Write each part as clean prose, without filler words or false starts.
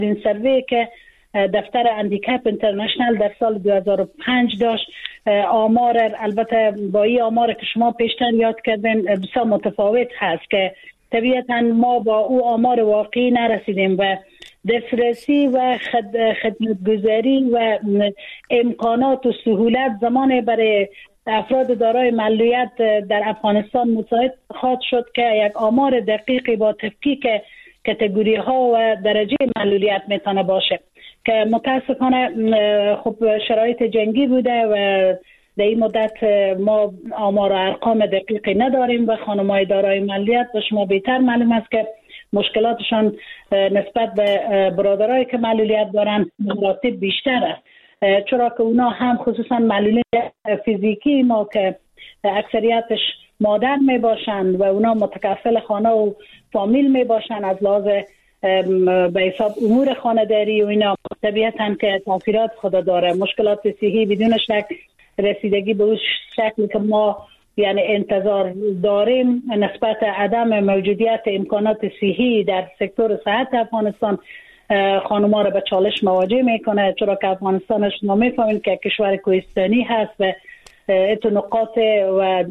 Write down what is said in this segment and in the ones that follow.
این سروی که دفتر اندیکپ اینترنشنال در سال 2005 داشت، آمار البته با این آمار که شما پیشتر یاد کردین بسیار متفاوت هست که طبیعتا ما با او آمار واقعی نرسیدیم و دسترسی و خدمتگزاری و امکانات و سهولت زمان برای افراد دارای معلولیت در افغانستان مساعد خواهد شد که یک آمار دقیقی با تفکیک کاتگوری ها و درجه معلولیت میتونه باشه که متاسفانه خب شرایط جنگی بوده و در این مدت ما آمار و ارقام دقیقی نداریم و خانم‌های دارای معلولیت و شما بهتر معلوم است که مشکلاتشان نسبت به برادرایی که معلولیت دارن مراتب بیشتر است، چرا که اونا هم خصوصا معلولیت فیزیکی ما که اکثریتش مادر می باشند و اونا متکفل خانه و فامیل می باشند، از لحاظ به حساب امور خانه‌داری و اینا طبیعتاً که تاثیرات خود داره. مشکلات صحی بدون شک رسیدگی به اون شکلی که ما یعنی انتظار داریم نسبت عدم موجودیت امکانات صحی در سکتور صحت افغانستان خانم‌ها را به چالش مواجه میکنه، چرا که افغانستان شما میفهمید که کشور کوهستانی هست و اتو نقاط و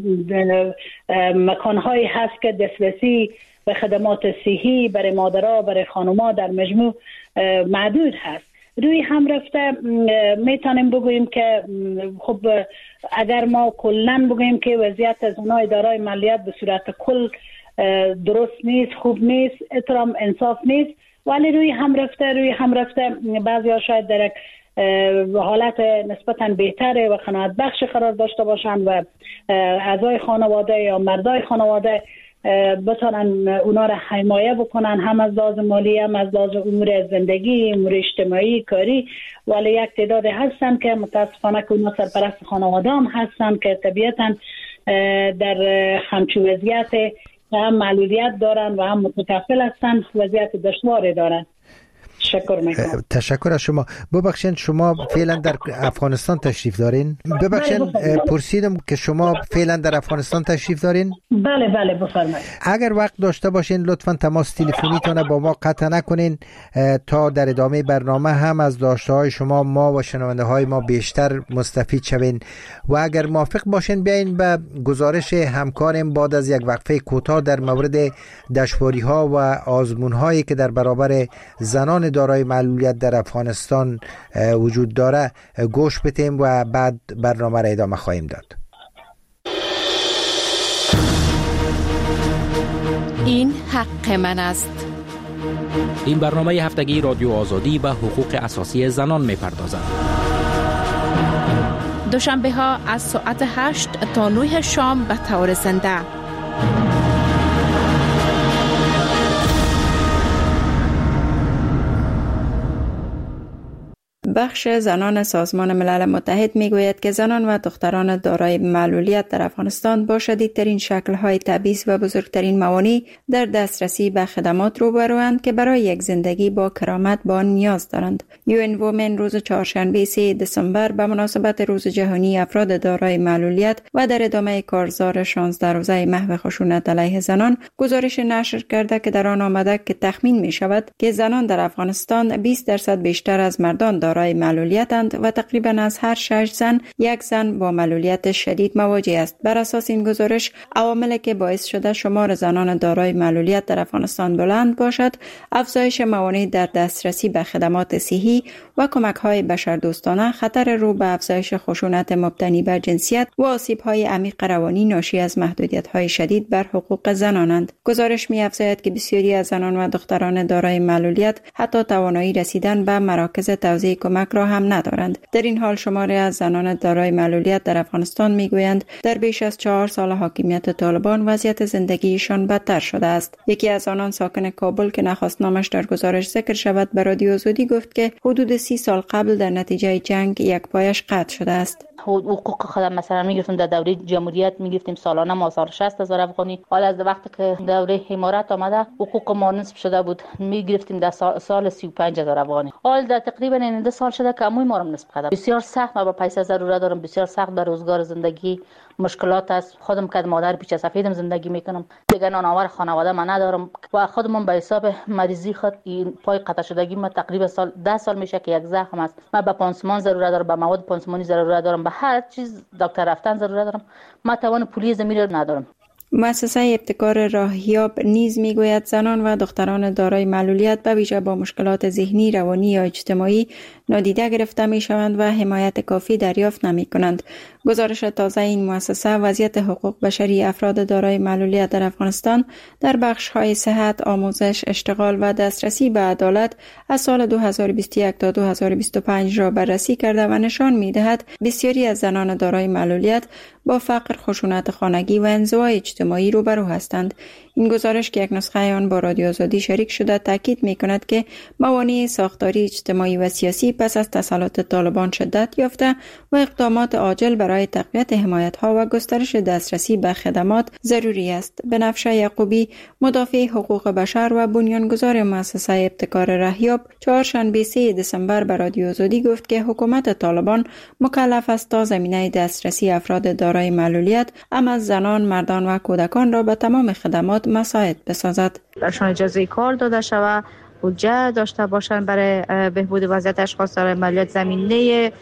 مکانهایی هست که دسترسی به خدمات صحی برای مادرها برای خانم‌ها در مجموع محدود هست. روی هم رفته میتونیم بگوییم که خب اگر ما کلن بگوییم که وضعیت از اونها دارای معلولیت به صورت کل درست نیست، خوب نیست، احترام انصاف نیست، ولی روی هم رفته بعضی ها شاید در حالت نسبتاً بهتره و قناعت بخش قرار داشته باشند و اعضای خانواده یا مردای خانواده بتونن اونا را حمایه بکنن، هم از لحاظ مالی هم از لحاظ امور زندگی، امور اجتماعی، کاری، ولی یک تعداد هستن که متاسفانه که اونا سرپرست خانواده هم هستن که طبیعتاً در همچون وضعیت هم معلولیت دارن و هم متکفل هستن، وضعیت دشواری دارن. تشکر از شما. ببخشید شما فعلا در افغانستان تشریف دارین؟ ببخشید پرسیدم که شما فعلا در افغانستان تشریف دارین؟ بله بفرمایید. اگر وقت داشته باشین لطفاً تماس تلفنیتون با ما قطع نکنین تا در ادامه برنامه هم از داشته های شما ما و شنونده های ما بیشتر مستفید شوین و اگر موافق باشین بیاین به گزارش همکارم بعد از یک وقفه کوتاه در مورد دشواری ها و آزمون هایی که در برابر زنان دارای معلولیت در افغانستان وجود داره گوش بدیم و بعد برنامه را ادامه خواهیم داد. این حق من است. این برنامه هفتگی رادیو آزادی و حقوق اساسی زنان می‌پردازد. دوشنبه ها از ساعت 8 تا 9 شام به طور زنده. بخش زنان سازمان ملل متحد میگوید که زنان و دختران دارای معلولیت در افغانستان با شدیدترین شکل‌های تبعیض و بزرگترین موانع در دسترسی به خدمات روبروند که برای یک زندگی با کرامت با آن نیاز دارند. یوئن وومن روز چهارشنبه 3 دسامبر به مناسبت روز جهانی افراد دارای معلولیت و در ادامه کارزار 16 روزه محو خشونت علیه زنان گزارش نشر کرده که در آن آمده که تخمین می شود که زنان در افغانستان 20% بیشتر از مردان دارای معلولیتند و تقریبا از هر 6 زن یک زن با معلولیت شدید مواجه است. بر اساس این گزارش عواملی که باعث شده شمار زنان دارای معلولیت در افغانستان بلند باشد افزایش موانع در دسترسی به خدمات صحی و کمک‌های بشردوستانه، خطر رو به افزایش خشونت مبتنی بر جنسیت و آسیب‌های عمیق روانی ناشی از محدودیت‌های شدید بر حقوق زنانند. گزارش می‌افزاید که بسیاری از زنان و دختران دارای معلولیت حتی توانایی رسیدن به مراکز توزیع کمک را هم ندارند. در این حال شماری از زنان دارای معلولیت در افغانستان میگویند در بیش از 4 سال حاکمیت طالبان وضعیت زندگیشان بدتر شده است. یکی از آنان ساکن کابل که نخواست نامش در گزارش ذکر شود به رادیو آزادی گفت که حدود 30 سال قبل در نتیجه جنگ یک پایش قطع شده است. حقوق خودم مثلا میگرفتم در دوره جمهوریت میگرفتیم سالانه مازار 60,000 افغانی. حالا از وقتی که دوره امارات آمده حقوق ما نصف شده بود میگرفتیم در سال 35,000 افغانی. حال در تقریبا 2 سال شده که عموی ما رو نصف کرده. بسیار سخت، ما با پیسه ضرورت دارم، بسیار سخت به روزگار زندگی مشکلات است. خودم که مادر پیچ سفیدم زندگی میکنم، دیگه نانآور خانواده من ندارم و خودم به حساب مریضی خود این پای قطع شدگی من تقریبا 10 سال میشه که یک زخم است. من به پانسمان ضرورت دارم، به مواد پانسمانی ضرورت دارم، به هر چیز دکتر رفتن ضرورت دارم. من توان پولی زمین رو ندارم. مؤسسه ابتکار راهیاب نیز میگوید زنان و دختران دارای معلولیت به ویژه با مشکلات ذهنی، روانی یا اجتماعی نادیده گرفته می شوند و حمایت کافی دریافت نمی کنند. گزارش تازه این مؤسسه وضعیت حقوق بشری افراد دارای معلولیت در افغانستان در بخش‌های صحت، آموزش، اشتغال و دسترسی به عدالت از سال 2021 تا 2025 را بررسی کرده و نشان می‌دهد بسیاری از زنان دارای معلولیت با فقر، خشونت خانگی و انزوای اجتماعی روبرو هستند. این گزارش که یک نسخه آن با رادیو آزادی شریک شده تاکید می‌کند که موانع ساختاری، اجتماعی و سیاسی پس از تسلط طالبان شدت یافته و اقدامات عاجل برای تقویت حمایت‌ها و گسترش دسترسی به خدمات ضروری است. بنفشه یعقوبی، مدافع حقوق بشر و بنیانگذار مؤسسه ابتکار راهیاب، چهارشنبه 3 دسامبر به رادیو آزادی گفت که حکومت طالبان مکلف است تا زمینه دسترسی افراد دارای معلولیت، اما زنان، مردان و کودکان را به تمام خدمات مساعد بسازد. برشان اجازه کار داده شود، بودجه داشته باشند برای بهبود وضعیت اشخاص دارای معلولیت، زمینه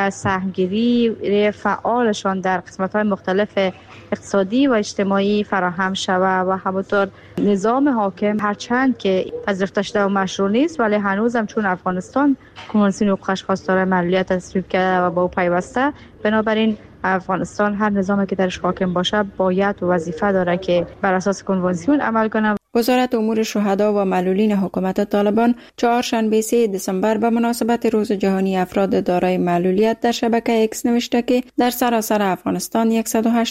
سهمگیری فعالشان در قسمت‌های مختلف اقتصادی و اجتماعی فراهم شود و همونطور نظام حاکم هرچند که پذیرفته شده و مشروع نیست ولی هنوز هم چون افغانستان کنوانسیون حقوق اشخاص دارای معلولیت تصویب کرده و با او پیوسته، بنابراین افغانستان هر نظامی که درش حاکم باشه باید و وظیفه داره که بر اساس کنوانسیون عمل کنه. وزارت امور شهدا و معلولین حکومت طالبان چهارشنبه 3 دسامبر به مناسبت روز جهانی افراد دارای معلولیت در شبکه اکس نوشته که در سراسر افغانستان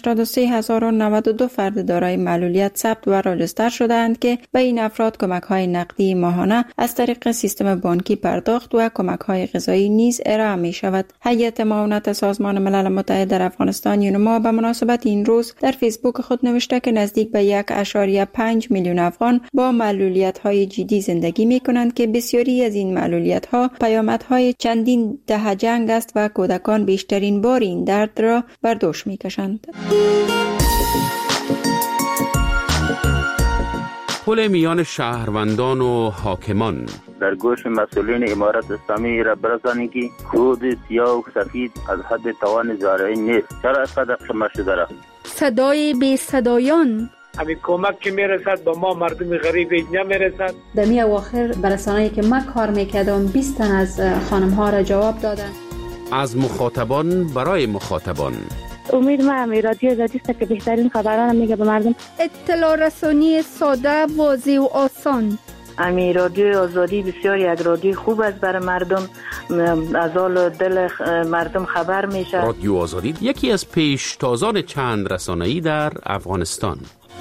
183,092 فرد دارای معلولیت ثبت و راجستر شده‌اند که به این افراد کمک‌های نقدی ماهانه از طریق سیستم بانکی پرداخت و کمک‌های غذایی نیز ارائه می‌شود. هیئت معاونت سازمان ملل متحد در افغانستان یونما به مناسبت این روز در فیسبوک خود نوشته که نزدیک به 1.5 میلیون افغان با معلولیت‌های جدی زندگی می‌کنند که بسیاری از این معلولیت‌ها پیامدهای چندین دهه جنگ است و کودکان بیشترین بار این درد را بر دوش می‌کشند. پل میان شهروندان و حاکمان در گوش مسئولین امارت اسلامی را برسانید که خود سیاه و سفید از حد توان زارعی نیست. چرا اینقدر قمه شده را؟ صدای بی صدایان، همین کمک که میرسد به ما مردم غریب نمیرسد. در می اواخر برسانه‌ای که من کار میکردم 20 تن از خانم ها را جواب دادن. از مخاطبان برای مخاطبان. امید من رادیو آزادی است که بهترین خبران میگه به مردم. اطلاع رسانی ساده، واضح و آسان. امی رادیو آزادی بسیار یک رادیو خوب است برای مردم، از حال دل مردم خبر میشه. رادیو آزادی یکی از پیشتازان چند رسانه‌ای در افغانستان.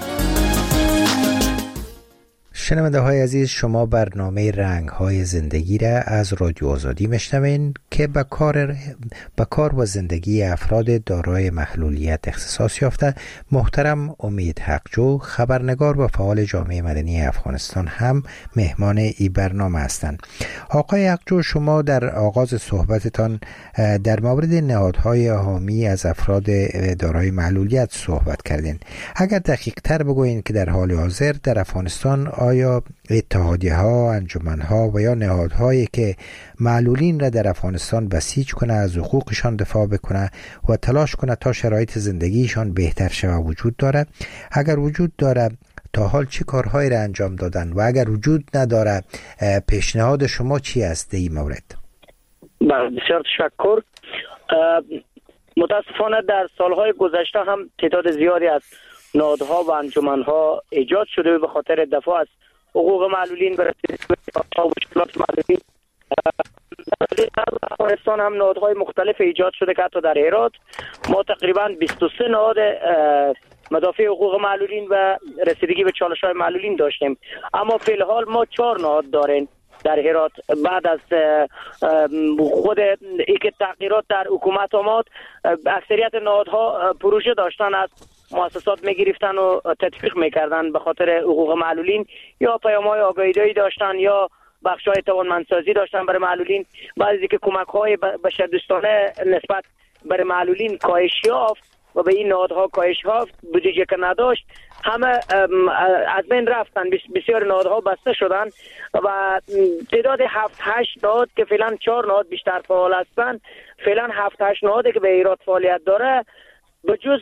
شنونده های عزیز، شما برنامه رنگ های زندگی را از رادیو آزادی میشنوین که به کار و زندگی افراد دارای معلولیت اختصاص یافته محترم امید حقجو، خبرنگار و فعال جامعه مدنی افغانستان هم مهمان این برنامه هستند. آقای حقجو، شما در آغاز صحبتتان در مورد نهادهای حامی از افراد دارای معلولیت صحبت کردین. اگر دقیق تر بگوین که در حال حاضر در افغانستان آیا اتحادیه‌ها، انجمن‌ها و یا نهادهایی که معلولین را در افغانستان بسیج کنه، از حقوقشان دفاع بکنه و تلاش کنه تا شرایط زندگیشان بهتر شود وجود داره؟ اگر وجود داره تا حال چه کارهایی را انجام دادن و اگر وجود نداره پیشنهاد شما چی است در این مورد؟ بسیار تشکر. متاسفانه در سالهای گذشته هم تعداد زیادی از نهادها و انجمن‌ها ایجاد شده به خاطر دفاع از حقوق معلولین و رسیدگی به مشکلات معلولین. در افغانستان هم نهادهای مختلف ایجاد شده که حتی در هرات ما تقریبا 23 نهاد مدافع حقوق معلولین و رسیدگی به چالش‌های معلولین داشتیم، اما فی الحال ما 4 نهاد داریم در هرات. بعد از خود اینکه تغییرات در حکومت آمد، اکثریت نهادها پروژه داشتن، از مؤسسات میگرفتن و تطبیق میکردن به خاطر حقوق معلولین، یا پیام‌های آگاهی‌دهی داشتن یا بخش‌های توانمندسازی داشتن برای معلولین. بعضی که کمک‌های بشردوستانه نسبت برای معلولین کاهش یافت و به این نهادها کاهش ها بودجه که نداشت همه از بین رفتن. بسیار نهادها بسته شدن و تعداد 7-8 نهاد که فعلا 4 نهاد بیشتر فعال هستند، فعلا 7-8 نهادی که به ایراد فعالیت داره به جز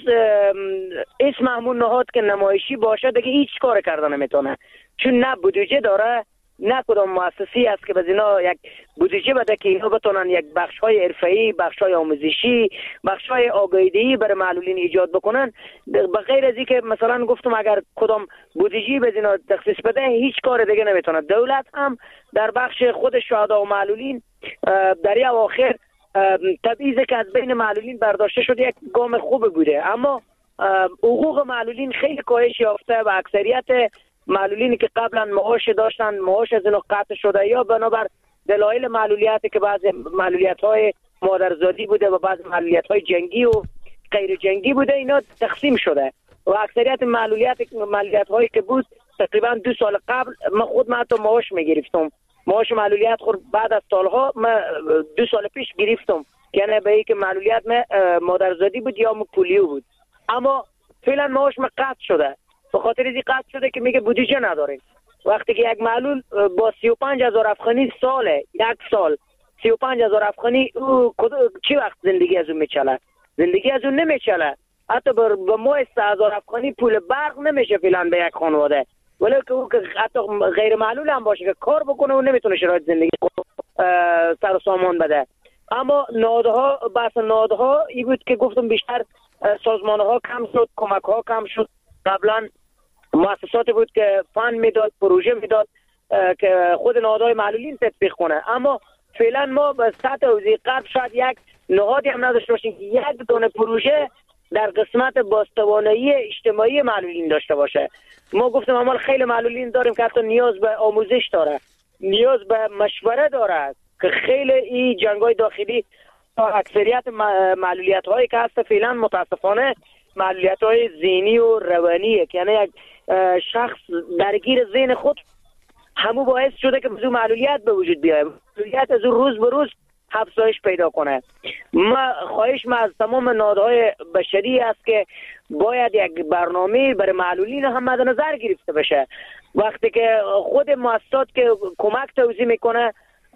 اسم همون نهاد که نمایشی باشه دیگه هیچ کار کردن نمیتونه، چون نه بودجه داره نه کدام مؤسسی است که به اینا یک بودجه بده که اینا بتونن یک بخش‌های حرفه‌ای، بخش‌های آموزشی، بخش‌های آگاهی‌دهی برای معلولین ایجاد بکنن. به غیر از اینکه مثلا گفتم اگر کدام بودجه به اینا تخصیص بده هیچ کار دیگه نمیتونه. دولت هم در بخش خود شهدا و معلولین در این اواخر تبعیضی که از بین معلولین برداشته شده یک گام خوب بوده، اما حقوق معلولین خیلی کاهش یافته و اکثریت معلولینی که قبلا معاش داشتن معاش از اینو قطع شده یا بنابر دلایل معلولیتی که بعضی معلولیت‌های مادرزادی بوده و بعضی معلولیت‌های جنگی و غیر جنگی بوده اینا تقسیم شده و اکثریت معلولیت‌هایی که بود تقریبا 2 سال قبل من حتی معاش می‌گرفتم. معاش معلولیت خود بعد از سالها من 2 سال پیش گرفتم، یعنی به اینکه معلولیت مادرزادی بود یا پولیو بود، اما فعلا معاش قطع شده. به خاطر اینکه قطع شده که میگه بودجه نداریم. وقتی که یک معلول با 35,000 افغانی ساله، یک سال 35,000 افغانی او چی وقت زندگی از اون میچله؟ زندگی از اون نمیچله. حتی به ماه 3,000 افغانی پول برق نمیشه فعلا به یک خانواده، ولی که او که حتی غیر معلول هم باشه که کار بکنه و نمیتونه شرایط زندگی سر و سامان بده. اما نهادها بحث نهادها ای بود که گفتم بیشتر سازمانها کم شد، کمک ها کم شد. قبلا مؤسسات بود که فند میداد، پروژه میداد که خود نهادهای معلولین تطبیق کنه، اما فعلا ما به سطح حوزه غرب شاید یک نهادی هم نداشته باشیم که یک دونه پروژه در قسمت بازتوانایی اجتماعی معلولین داشته باشه. ما گفتم اما خیلی معلولین داریم که حتی نیاز به آموزش داره، نیاز به مشوره داره که خیلی این جنگ‌های داخلی اکثریت معلولیت هایی که هست فعلا متاسفانه معلولیت های ذهنی و روانیه که یعنی یک شخص درگیر ذهن خود همو باعث شده که بزرگ معلولیت به وجود بیاید، معلولیت از روز به روز افزایش پیدا کنه. خواهش از تمام نهادهای بشری است که باید یک برنامه برای معلولین هم مد نظر گرفته بشه. وقتی که خود مؤسسات که کمک توزیع میکنه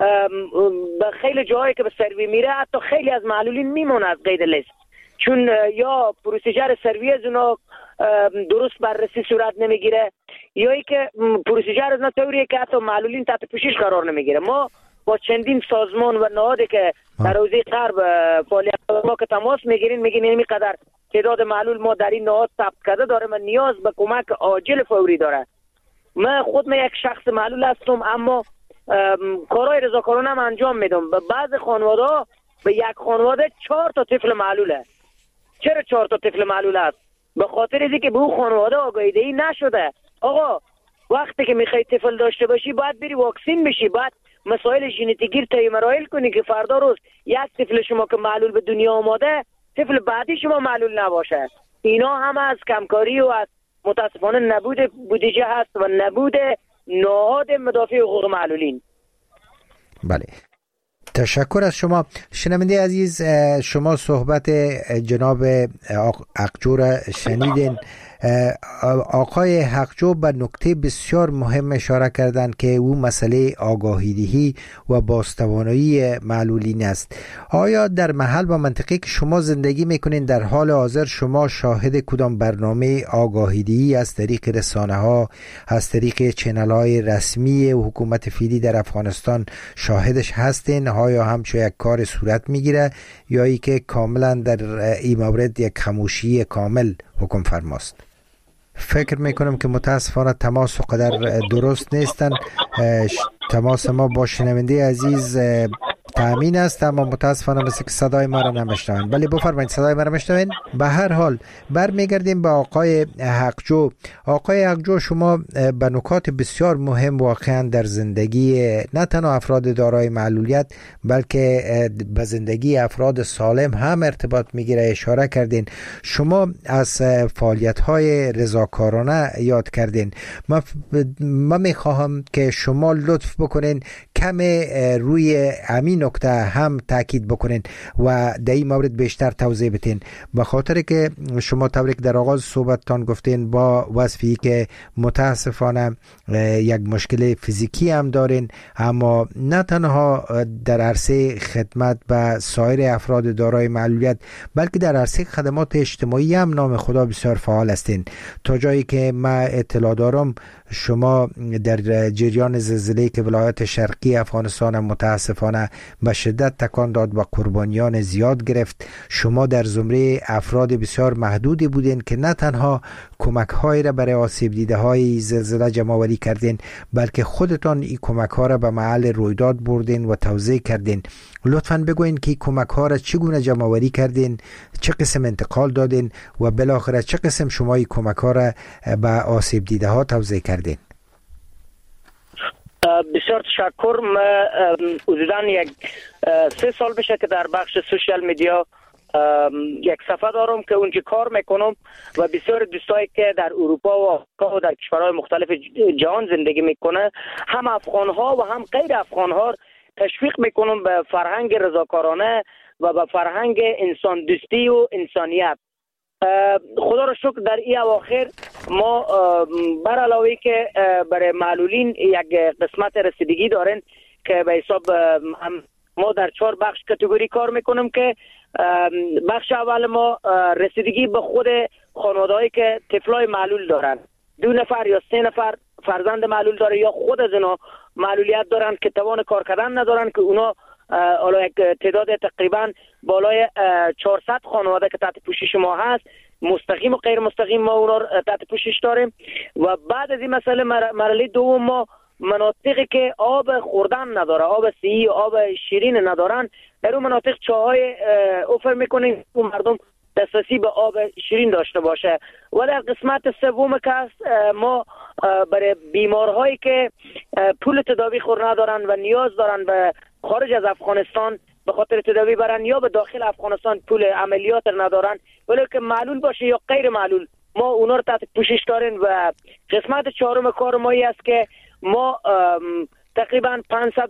به خیلی جاهایی که به سروی میره حتی خیلی از معلولین میمونه از قید لیست، چون یا پروسیجر سروی از اونا درست بررسی صورت نمیگیره یا ای که پروسیجر از اونا طوریه که حتی معلولین تحت پوشش قرار نمیگیره. ما با چندین سازمان و نهادی که در حوزه غرب فعالیت ما که تماس میگیرین میگین این قدر تعداد معلول ما در این نهاد ثبت کرده داره و نیاز به کمک عاجل فوری داره. من خود یک شخص معلول هستم اما کارهای رضاکارانه هم انجام میدم. به بعض خانواده به یک خانواده 4 تا طفل معلوله. چرا 4 تا طفل معلول است؟ به خاطر اینکه به اون خانواده آگاهی‌دهی نشده. آقا وقتی که میخوای طفل داشته باشی باید بری واکسین بشی، باید مسائل ژنتیکی رو طی مراحل کنی که فردا روز یک طفل شما که معلول به دنیا آماده طفل بعدی شما معلول نباشه. اینا هم از کمکاری و از متاسفانه نبود بودجه هست و نبود نهاد مدافع حقوق معلولین. بله، تشکر از شما. شنونده عزیز، شما صحبت جناب حقجو را شنیدین. آقای حقجو به نکته بسیار مهم اشاره کردند که او مسئله آگاهی‌دهی و بازتوانایی معلولین است. آیا در محل و منطقه که شما زندگی میکنین در حال حاضر شما شاهد کدام برنامه آگاهی‌دهی از طریق رسانه‌ها، از طریق چنل‌های رسمی حکومت فعلی در افغانستان شاهدش هستین؟ آیا همچون یک کار صورت میگیره یا ای که کاملا در این مورد یک خاموشی کامل حکم فرماست؟ فکر میکنم که متاسفانه تماس و قدر درست نیستن. تماس ما با شنونده عزیز تامین است اما متاسفانه مثل که صدای ما را نمیشنوین. بله بفرمایید، صدای ما را میشنوین؟ به هر حال برمیگردیم به آقای حقجو. آقای حقجو، شما به نکات بسیار مهم واقعا در زندگی نه تنها افراد دارای معلولیت بلکه به زندگی افراد سالم هم ارتباط میگیره اشاره کردین. شما از فعالیت‌های رضاکارانه یاد کردین. من میخواهم که شما لطف بکنین کم روی همین نکته هم تاکید بکنین و در این مورد بیشتر توضیح بتین، به خاطر که شما طوری که در آغاز صحبتتان گفتین با وصفی که متاسفانه یک مشکل فیزیکی هم دارین، اما نه تنها در عرصه خدمت به سایر افراد دارای معلولیت بلکه در عرصه خدمات اجتماعی هم نام خدا بسیار فعال هستین. تا جایی که من اطلاع دارم شما در جریان زلزله‌ای که ولایت شرقی افغانستان متاسفانه به شدت تکان داد و قربانیان زیاد گرفت، شما در زمره افراد بسیار محدودی بودین که نه تنها کمک‌هایی را برای آسیب دیده‌های زلزله جمع‌آوری کردین بلکه خودتان این کمک‌ها را به محل رویداد بردین و توزیع کردین. لطفاً بگوین که کمک‌ها را چگونه جمع‌آوری کردین، چه قسم انتقال دادین و بالاخره چه قسم شما این کمک‌ها را به آسیب دیده‌ها توزیع کردین؟ بسیار تشکر. حدوداً 3 سال بشه که در بخش سوشال میدیا یک صفحه دارم که اونجا کار میکنم و بسیار دوستایی که در اروپا و آمریکا و در کشورهای مختلف جهان زندگی میکنه، هم افغان‌ها و هم غیر افغان‌ها تشویق میکنم به فرهنگ رضاکارانه و به فرهنگ انسان دوستی و انسانیت. خدا را شکر در این اواخر ما بر علاوه که برای معلولین یک قسمت رسیدگی دارن که به حساب ما در 4 بخش کاتگوری کار میکنم که بخش اول ما رسیدگی به خود خانواده‌ای که طفلای معلول دارن، 2 نفر یا 3 نفر فرزند معلول داره یا خود از اینا معلولیت دارن که توان کار کردن ندارن، که اونا حالا یک تعداد تقریبا بالای 400 خانواده که تحت پوشش ما هست، مستقیم و غیر مستقیم ما اونا تحت پوشش داریم. و بعد از این مسئله مرحله دوم ما مناطقی که آب خوردن نداره، آب سیی و آب شیرین ندارن، در اون مناطق چاهای اوفر میکنیم و مردم دسترسی به آب شیرین داشته باشه. و در قسمت سوم که هست ما برای بیمارهایی که پول تداوی خور ندارن و نیاز دارن به خارج از افغانستان به خاطر تداوی برن یا به داخل افغانستان پول عملیات ندارن، ولی که معلول باشه یا غیر معلول، ما اونا رو تحت پوشش داریم. و قسمت 4 کار ما است که ما تقریبا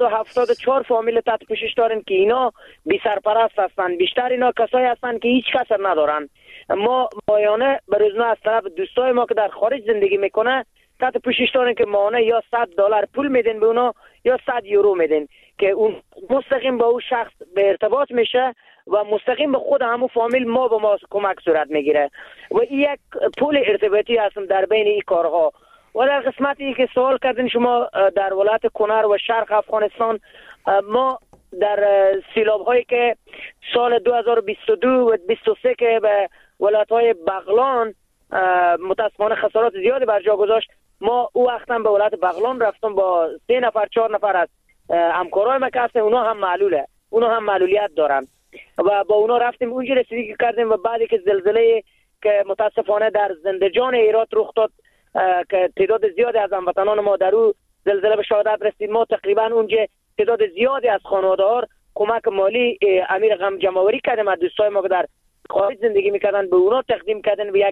574 فامیل تحت پوشش داریم که اینا بی سرپرست هستن. بیشتر اینا کسایی هستن که هیچ کس ندارن. ما ماهانه به روزانه از طرف دوستای ما که در خارج زندگی میکنه تحت پوشش داریم که ماهانه یا $100 پول میدن به اونا یا 100 یورو میدن که اون مستقیم با اون شخص به ارتباط میشه و مستقیم به خود همون فامیل ما به ما کمک صورت میگیره و این یک پول ارتباطی هستم در بین این کارها. و در قسمتی که سوال کردین شما در ولایت کنر و شرق افغانستان، ما در سیلاب هایی که سال 2022 و 2023 که به ولایت های بغلان متاسفانه خسارات زیادی بر جا گذاشت، ما او وقت هم به ولایت بغلان رفتم با 3 نفر 4 نفر از همکارای ما که هستن، اونا هم معلوله، اونا هم معلولیت دارن و با اونا رفتیم اونجا رسیدگی کردیم. و بعدی که زلزله که متاسفانه در زندجان هرات رخ داد که تعداد زیادی از هموطنان ما در اون زلزله به شهادت رسید، ما تقریبا اونجا تعداد زیادی از خانواده‌ها کمک مالی امیر غم جمع‌آوری کردیم از دوستای ما که در خارج زندگی میکردن، به اونا تقدیم کردن و یک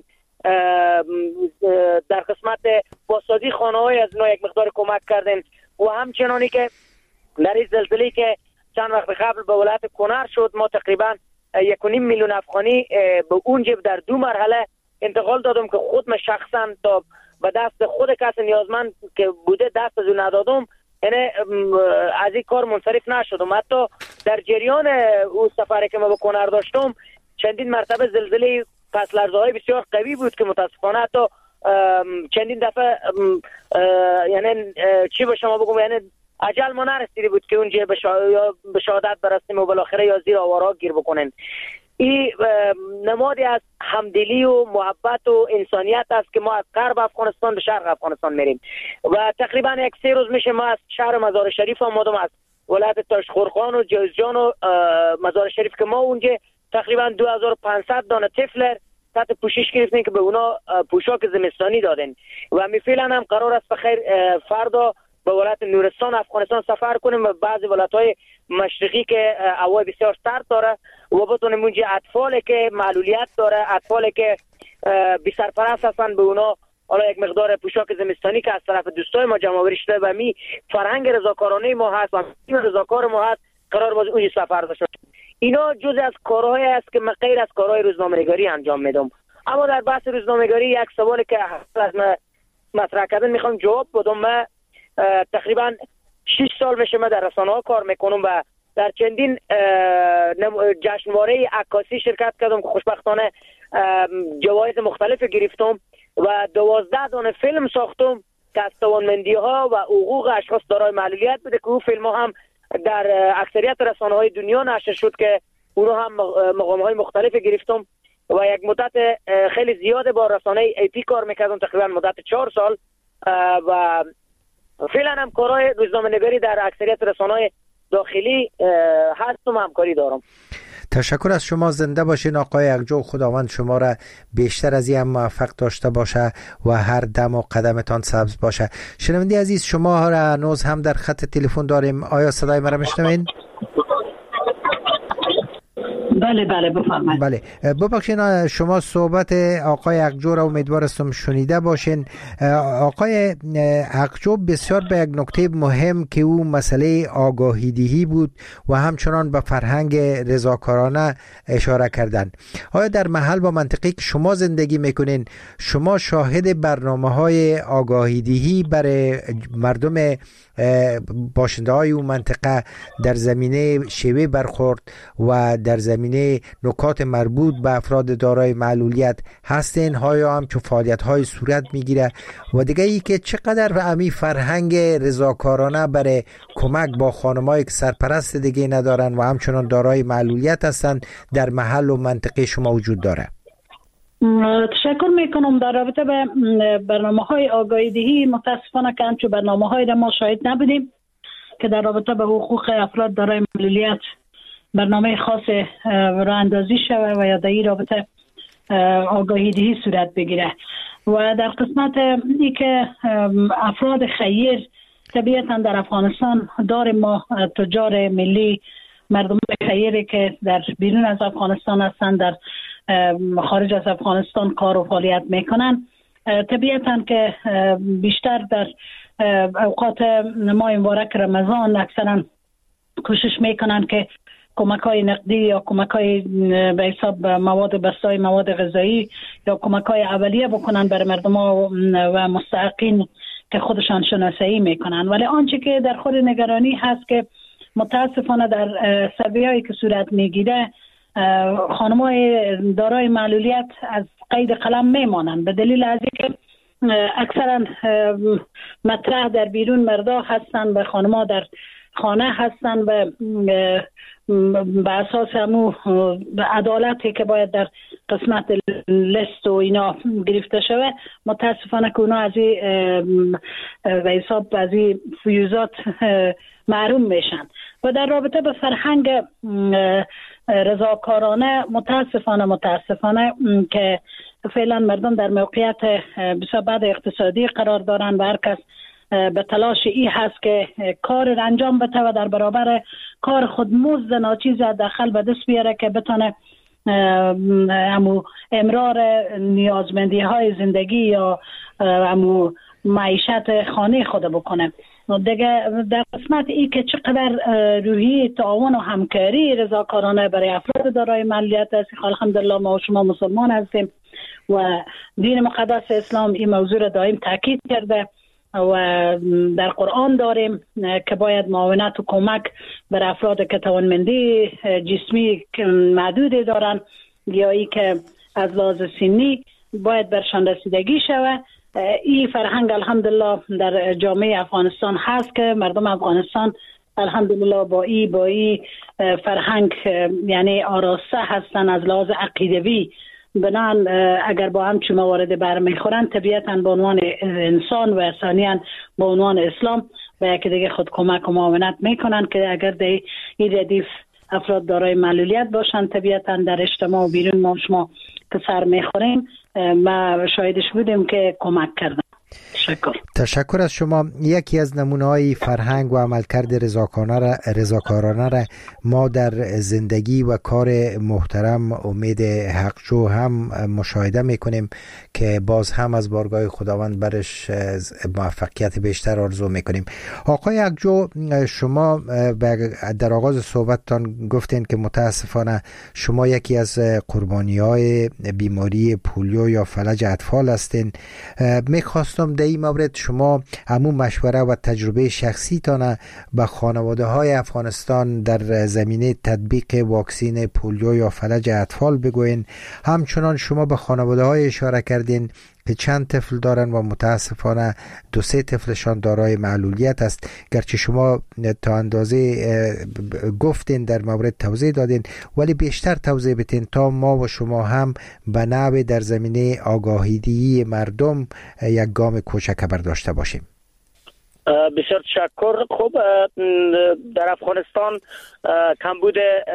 در قسمت بازسازی خانه‌های از اونا یک مقدار کمک کردن. و همچنانی که در این زلزله که چند وقت قبل به ولایت کنر شد، ما تقریبا 1.5 میلیون افغانی به اونجا در 2 مرحله انتقال دادم که خود من شخصا تا به دست خود کس نیازمند که بوده دست از اون ندادم، یعنی از این کار منصرف نشدم. حتی در جریان اون سفری که ما به کنر داشتم چندین مرتبه زلزله پس لرزه های بسیار قوی بود که متاسفانه حتی چندین دفعه یعنی چی به شما بگم، یعنی اجل ما نرسیده بود که اونجا به شهادت برسیم و بالاخره یا زیر آوارها گیر بکنن. این نمادی از همدلی و محبت و انسانیت است که ما از غرب افغانستان به شرق افغانستان میریم و تقریبا 1-3 روز میشه ما از شهر مزار شریف آمدم، از ولایت تاشخورخان و جوزجان و مزار شریف که ما اونجا تقریبا 2500 دانه طفل تحت پوشش گرفتیم که به اونا پوشاک زمستانی دادن و می فعلا هم قرار است بخیر فردا به ولایت نورستان افغانستان سفر کنیم و بعضی ولایت‌های مشرقی که هوا بسیار سرد داره و بتونیم اونجا اطفالی که معلولیت داره، اطفالی که بی سرپرست هستن، به اونا حالا یک مقدار پوشاک زمستانی که از طرف دوستای ما جمع آوری شده و می فرهنگ رضاکارانه ما هست و رضاکار ما هست قرار باز اونجا سفر داشته. اینا جز از کارهایی است که من غیر از کارهای روزنامه‌نگاری انجام میدم. اما در بحث روزنامه‌نگاری یک سوالی که از مطرح کردن میخوام جواب بدم. من تقریبا 6 سال میشه من در رسانه‌ها کار میکنم و در چندین جشنواره عکاسی شرکت کردم که خوشبختانه جوایز مختلف گرفتم و 12 دانه فیلم ساختم که از توانمندی‌ها و حقوق اشخاص دارای معلولیت بوده که اون فیلم‌ها هم در اکثریت رسانه‌های دنیا نشر شد که اونها هم مقام‌های مختلف گرفتم و یک مدت خیلی زیاد با رسانه ای پی کار میکردم، تقریبا مدت 4 سال و فعلا هم کارهای روزنامه‌نگاری در اکثریت رسانه‌های داخلی هستم و همکاری دارم. تشکر از شما. زنده باشین آقای اقجو. خداوند شما را بیشتر از این موفق داشته باشه و هر دم و قدمتان سبز باشه. شنونده عزیز، شما را هنوز هم در خط تلفن داریم. آیا صدای مرا میشنوین؟ بله بفرمایید. بله ببخشید، شما صحبت آقای اقجو را امیدوارم شنیده باشین. آقای اقجو بسیار به یک نکته مهم که او مسئله آگاهی دهی بود و همچنان به فرهنگ رضاکارانه اشاره کردند. آیا در محل و منطقه که شما زندگی میکنین شما شاهد برنامه‌های آگاهی دهی برای مردم باشنده های اون منطقه در زمینه شیوه برخورد و در زمینه نکات مربوط به افراد دارای معلولیت هستین؟ ها هم چون فعالیت های صورت میگیره و دیگه ای که چقدر امی فرهنگ رضاکارانه برای کمک با خانمایی که سرپرست دیگه ندارن و همچنان دارای معلولیت هستن در محل و منطقه شما وجود داره؟ تشکر میکنم. در رابطه به برنامه‌های آگاهی دهی متاسفانه که همچون برنامه‌های را ما شاهد نبودیم که در رابطه به حقوق افراد دارای معلولیت برنامه خاص راه اندازی شود و یا در این رابطه آگاهی دهی صورت بگیره. و در قسمت ای که افراد خیر طبیعتا در افغانستان داریم ما تجار ملی، مردم خیری که در بیرون از افغانستان هستند، در خارج از افغانستان کار و فعالیت میکنن. طبیعتا که بیشتر در اوقات ماه مبارک رمضان اکثرا کوشش میکنن که کمک‌های نقدی یا کمک‌های به حساب مواد بستای مواد غذایی یا کمک‌های اولیه بکنن برای مردم و مستحقین که خودشان شناسایی میکنن. ولی آنچه که در خود نگرانی هست که متاسفانه در سروی‌هایی که صورت میگیره خانم‌های دارای معلولیت از قید قلم میمانند به دلیل از اینکه اکثرا مطرح در بیرون مردا هستند و خانم‌ها در خانه هستند و به اساس همون عدالتی که باید در قسمت لیست و اینا گرفته شده متاسفانه که اونا از این به حساب از این فیوزات محروم میشن. و در رابطه به فرهنگ رضاکارانه متاسفانه که فعلا مردم در موقعیت بسیار بد اقتصادی قرار دارن و هر کس به تلاش ای هست که کار را انجام بده و در برابر کار خود مزد ناچیز داخل به دست بیاره که بتونه همو امرار نیازمندی های زندگی یا همو معیشت خانه خود بکنه. دیگه در قسمت ای که چقدر روحی تعاون و همکاری رضاکارانه برای افراد دارای معلولیت است، الحمدلله ما و شما مسلمان هستیم و دین مقدس اسلام این موضوع را دائم تاکید کرده و در قرآن داریم که باید معاونت و کمک بر افراد که توانمندی جسمی محدودی دارن یا ای که از لحاظ سنی باید برشان رسیدگی شود. این فرهنگ الحمدلله در جامعه افغانستان هست که مردم افغانستان الحمدلله با این فرهنگ یعنی آراسته هستن از لحاظ عقیدوی. بنان اگر با هم چه موارد برمیخورن طبیعتا به عنوان انسان و ثانیاً به عنوان اسلام و یکی دیگه خود کمک و معاونت میکنن که اگر در این ردیف افراد دارای معلولیت باشن طبیعتا در اجتماع و بیرون ما شما که سر میخوریم ما شاهدش بودیم که کمک کردن. تشکر از شما. یکی از نمونه‌های فرهنگ و عملکرد رضاکارانه را ما در زندگی و کار محترم امید حقجو هم مشاهده میکنیم که باز هم از بارگاه خداوند برش موفقیت بیشتر آرزو میکنیم. آقای حقجو، شما در آغاز صحبتتان گفتین که متاسفانه شما یکی از قربانی‌های بیماری پولیو یا فلج اطفال هستین. میخواستم در این مورد شما همون مشوره و تجربه شخصی تانه به خانواده های افغانستان در زمینه تطبیق واکسین پولیو یا فلج اطفال بگوین. همچنان شما به خانواده های اشاره کردین که چند طفل دارن و متاسفانه 2-3 طفلشان دارای معلولیت است. گرچه شما تا اندازه گفتین در مورد توضیح دادین، ولی بیشتر توضیح بدین تا ما و شما هم به نحو در زمینه آگاهیدهی مردم یک گام کوچک برداشته باشیم. بسیار تشکر. خب در افغانستان کمبود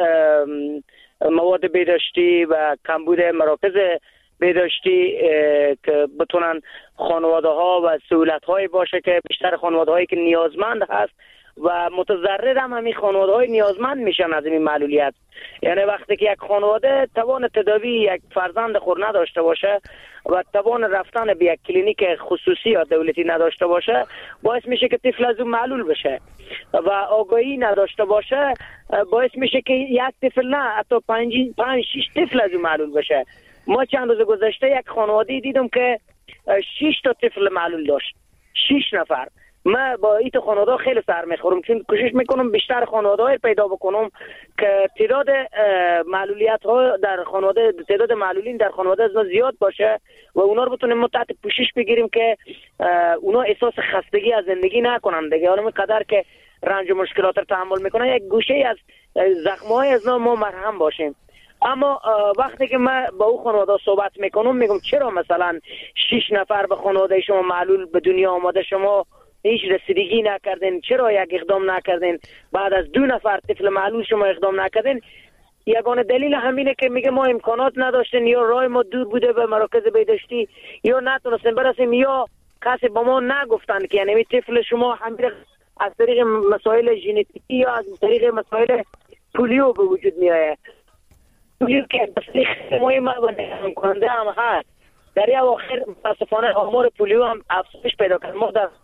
مواد بهداشتی و کمبود مراکز بهداشتی که بتونن خانواده ها و سهولت های باشه که بیشتر خانواده هایی که نیازمند هست و متضرر هم همین خانواده های نیازمند میشن از این معلولیت. یعنی وقتی که یک خانواده توان تداوی یک فرزند خود نداشته باشه و توان رفتن به یک کلینیک خصوصی یا دولتی نداشته باشه، باعث میشه که طفل از اون معلول بشه و آگاهی نداشته باشه، باعث میشه که یک طفل نه حتی 5-6 طفل از اون معلول بشه. ما چند روز گذشته یک خانواده دیدم که 6 تا طفل معلول داشت، 6 نفر. من با این خانواده خیلی سر میخورم چون کوشش میکنم بیشتر خانواده های پیدا بکنم که تعداد معلولیت ها در خانواده، تعداد معلولین در خانواده از زیاد باشه و اونا رو بتونیم تحت پوشش بگیریم که اونا احساس خستگی از زندگی نکنن دیگه. حالا قدر که رنج و مشکلات رو تحمل میکنن، یک گوشه از زخم‌های از ما مرهم باشیم. اما وقتی که من با او خانواده صحبت میکنم میگم چرا مثلا 6 نفر به خانواده شما معلول به دنیا آمده، شما هیچ رسیدگی نکردین، چرا یک اقدام نکردین؟ بعد از 2 نفر طفل معلول شما اقدام نکردین. یگانه دلیل همینه که میگه ما امکانات نداشتیم، یا راه ما دور بوده به مراکز بهداشتی، یا نتونستیم برسیم، یا کسی با ما نگفتن که یعنی طفل شما همین از طریق مسائل ژنتیکی یا از طریق مسائل پولیو به وجود میاد. پولیو که بسیار مهم و کننده هم هست. در این اواخر متاسفانه آمار پولیو هم افزایش پیدا کرد. ما در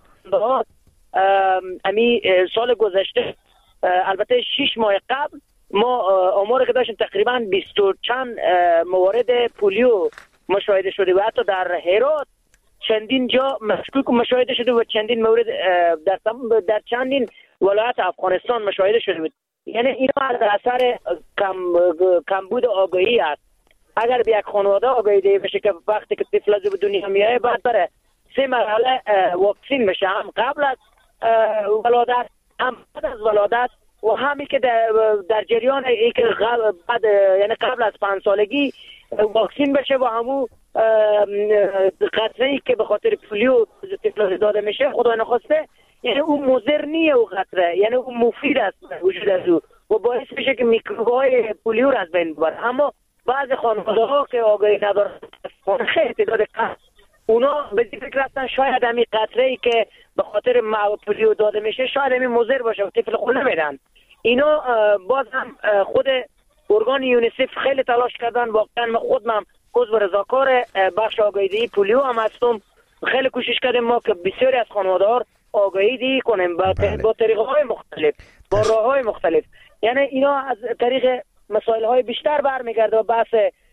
امی سال گذشته، البته 6 ماه قبل، ما آمار که داشتیم تقریبا 20 و چند موارد پولیو مشاهده شده و حتی در هرات چندین جا مشکوک مشاهده شده و چندین مورد در چندین ولایت افغانستان مشاهده شده بود. یعنی اینا از اثر کمبود آگاهی است. اگر به یک خانواده آگاهی ده بشه که وقتی که طفل از به دنیا میاد بعد بره 3 مرحله واکسین بشه، هم قبل از ولادت، هم بعد از ولادت و همی که در جریان ای که بعد یعنی قبل از 5 سالگی واکسین بشه و همو قطره‌ای که به خاطر پولیو طفل داده میشه خدا نخواسته، یعنی اون مضر نیه او قطره، یعنی اون مفید است وجود از او و باعث میشه که میکروب‌های پولیو را از بین ببره. اما بعضی خانواده‌ها که آگاهی ندارن خیلی تعداد اونا به فکر هستن شاید همین قطره‌ای که به خاطر پولیو داده میشه شاید همین مضر باشه و طفل خود نمیدن. اینا باز هم خود ارگان یونیسف خیلی تلاش کردن. واقعا من خودم عضو رضاکار بخش آگاهی‌دهی پولیو هم هستم. خیلی کوشش کردیم ما که بسیاری از خانواده‌ها آگاهی‌دهی کنیم با طریق‌های مختلف، با راه‌های مختلف. یعنی اینا از طریق مسائل‌های بیشتر برمیگرده و بحث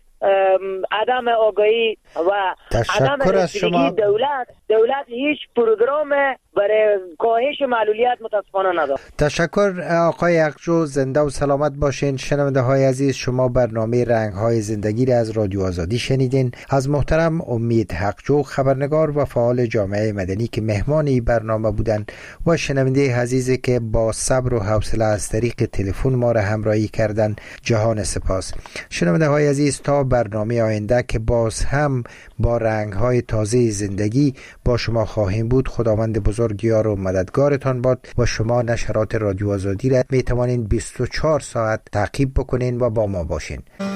عدم آگاهی و عدم رسیدگی دولت هیچ پروگرام برای کاهش معلولیت متاسفانه نداره. تشکر آقای حقجو، زنده و سلامت باشین. شنونده های عزیز، شما برنامه رنگ های زندگی را از رادیو آزادی شنیدین. از محترم امید حقجو، خبرنگار و فعال جامعه مدنی که مهمان این برنامه بودند و شنونده عزیزی که با صبر و حوصله از طریق تلفن ما را همراهی کردند، جهان سپاس. شنونده های عزیز، تا برنامه آینده که باز هم با رنگ های تازه زندگی با شما خواهیم بود، خداوند بزرگ یار و مددگارتان باد و شما نشرات رادیو آزادی را می توانید 24 ساعت تعقیب بکنین و با ما باشین.